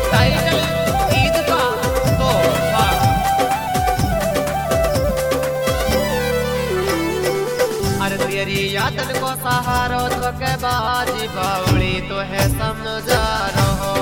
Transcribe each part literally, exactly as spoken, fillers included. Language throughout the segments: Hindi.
टाइटल ईद का तोहफा। अरे तेरी यादन को सहारो तो के बाजी बावली तो है समझा रहो।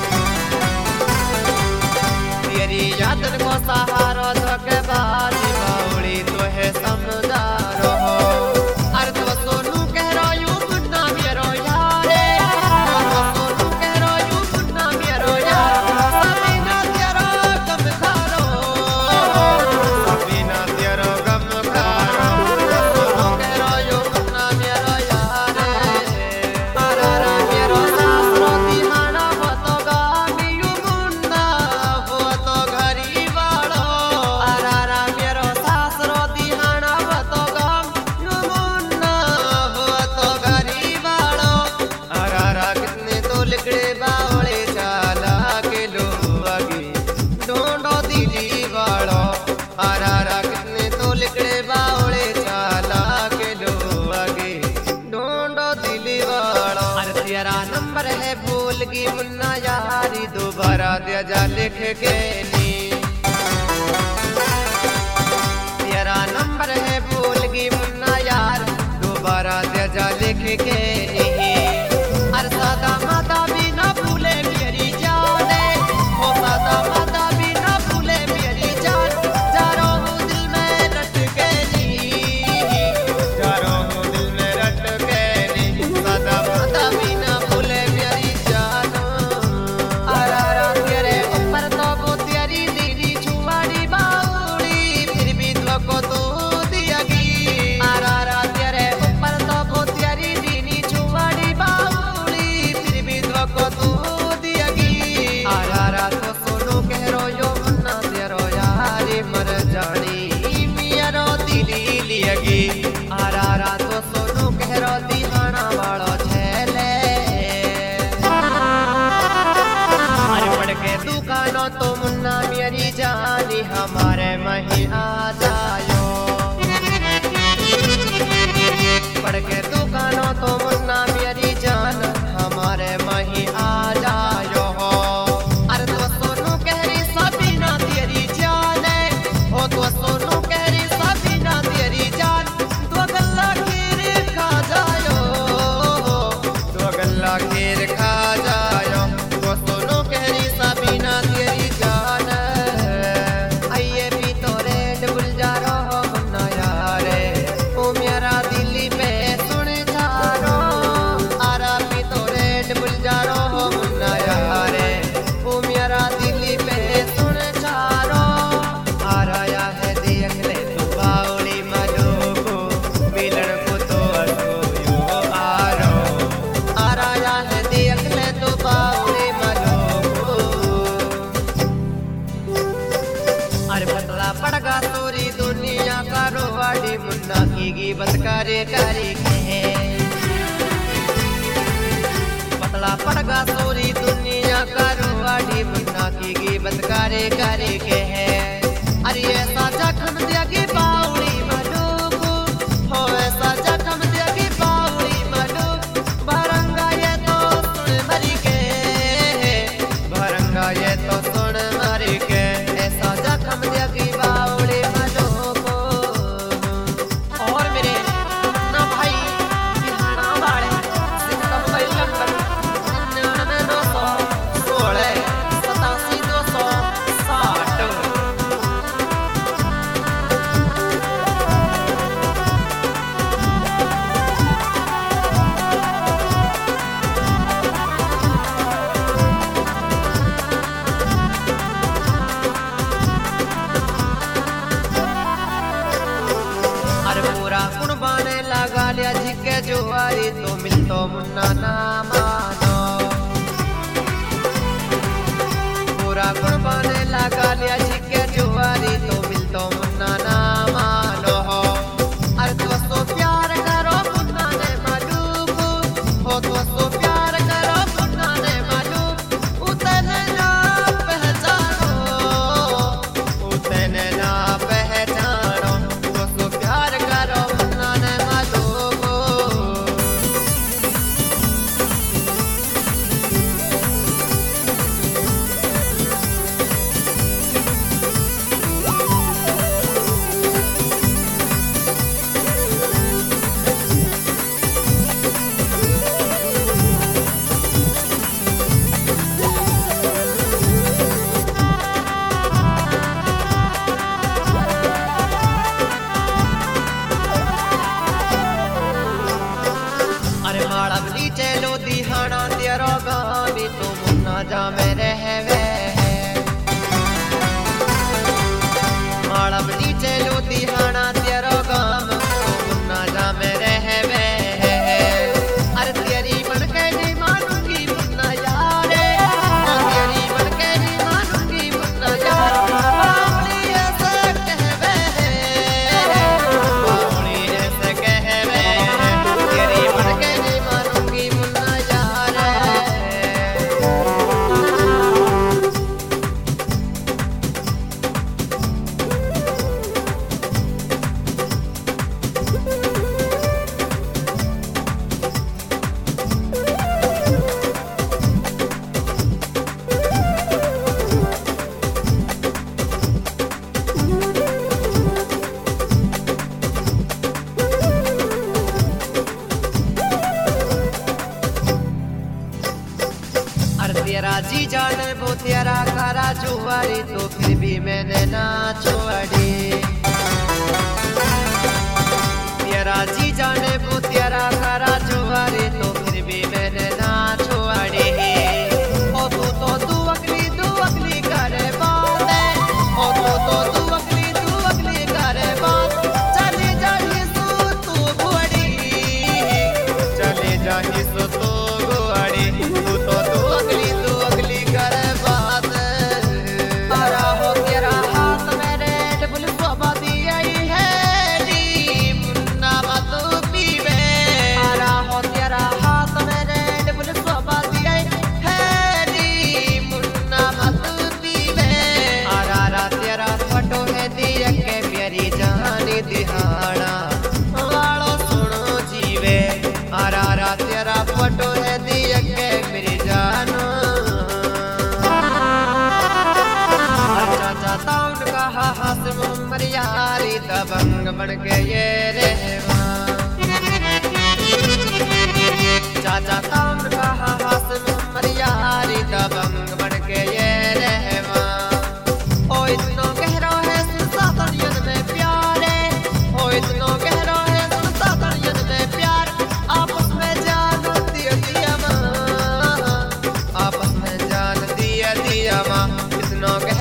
तेरी यादन को सहारो तो के बाजी बावली तो है समझा रहो। अरे तो सोनू कह रहा यूं मुन्ना मेरो यारे, तो सोनू कह रहा यूं मुन्ना मेरो यार, सभी ना तेरा गम खारो, सभी ना तेरा गम खारो। तो सोनू कह रहा यूं मुन्ना मेरो यारे, अरारा मेरो सासरो दिहाना वो तो गामी यूं मुन्ना वो तो घरी वालो। अरारा मेरो सासरो दिहाना वो तो गाम यूं मुन्ना वो तो घरी वालो। अरारा कितने तो लिखड़े बावले चाला के लोगी ढूंढो दिली वालो। अरारा कितने तो लिखड़े बावले चाला के लोगी ढूंढो दिली वालो। अरे तेरा नंबर है भूल की मुन्ना यारी, दोबारा दिया जा लिख के नी। तेरा नंबर है भूल की मुन्ना यार, दोबारा दिया जा लिख के नी। अरे सादा माता भी ना भूले मेरी जाने, ओ सादा माता भी ना भूले मेरी जान, जा रहा हूँ दिल में रट के नी, जा रहा हूँ दिल में रट के नी। सादा माता भी ना भूले मेरी जान। अरारा तेरे ऊपर तो वो तेरी दीदी छुआड़ी बाउड़ी, फिर भी तो को तू दियागी। अरारा तेरे ऊपर तो वो तेरी दीदी छुआड़ी बाउड़ी, फिर भी तो को तू दियागी। अरारा तो सोनू कह रो यो मुन्ना तेरो यारी मर जानी मियारो दिली लियगी। अरारा तो सोनू कह रो दिहाना वालो छेले। अरे पढ़ के दुकानों तो मुन्ना मेरी जानी हमारे मही आ जायो। पढ़ के दुकानों तो मुन्ना मेरी जान हमारे मही आ जायो। अरे तो सोनू कह रही सभी ना तेरी जान है, ओ तो सोनू कह रही सभी ना तेरी जान, तो गल्ला खीर खा जायो, तो गल्ला खीर खा जायो। तो सोनू कह रही सभी ना तेरी जान, आइए भी तो रेड बुल जा रहो मुन्ना यारे, ओ मेरा दिल्ली पे सुन जारो। आरा भी तो रेड बुल जा रहो मुन्ना यारे, ओ मेरा दिल्ली पे सुन जारो। आराया है देख ले तू बावली मलो को, मिलन को तो असो यो आरो। आराया है देख ले तू बावली मलो को। अरे पतला पड़गा तोरी दुनिया का रोवाड़ी, मुन्ना की गिबत करे करे के। पतला पड़गा तोरी दुनिया का रोवाड़ी, मुन्ना की गिबत करे करे के है। अरे ऐसा जखम दियागी बावली मलूकू, हो ऐसा जखम दियागी बावली मलूक, भरंगा ये तो सुन मरी के, भरंगा ये तो सुन मरी के। ऐसा जखम दियागी बावली मलूकू। और मेरे ना भाई दिहाना वाले सिस्टम भाई नंबर निन्यानवे नौ सौ सोलह सतासी दो सौ साठ। अरे पूरा कुर्बाने लगा लिया जिके जुआरी, तो मिल तो मुन्ना ना मानो। पूरा कुर्बाने लगा लिया जिके जुआरी, तो मिल तो मुन्ना ना मानो। अरे तो सो प्यार करो मुन्ना ने मालूम, हो तो सो प्यार करो मुन्ना ने मालूम, उतने ना पहचानो, उतने ना पहचानो। तो सो प्यार करो मुन्ना ने मालूम। वो तेरा करा जुआरी तो फिर भी मैंने ना छोड़ी। तेरा जी जाने वो तेरा करा जुआरी तो फिर भी मैंने ना छोड़ी। ओ तू तो तू अगली तू अगली करे बात, ओ तू तो तू अगली तू अगली करे बात। चले जाही सो तू बुआड़ी, चले जाही सो तू बुआड़ी, तू तो तू अगली तू अगली करे बात। तारा हो तेरा हाथ मेरे डबल बाबा दिया ही है नी मुन्ना मत पीवे। तारा हो तेरा हाथ मेरे डबल बाबा दिया ही है नी मुन्ना मत पीवे। आरा रा तेरा फोटो है दिया के प्यारी जानी दिहाड़ा वालो सुनो जीवे। आरा रा तेरा फोटो है दिया के मेरी जानो। चाचा ताउन कहा हास मुमर यारी दबंग बन के ये रहवा। चाचा ताउन कहा हास मुमर यारी दबंग बन के ये रहवा। ओ इतनो गहरा है सुनता तनियन में प्यारे, ओ इतनो गहरा है सुनता तनियन में प्यार। आपस में जान दिया दिया माँ, आपस में जान दिया दिया माँ, इतनो गहरा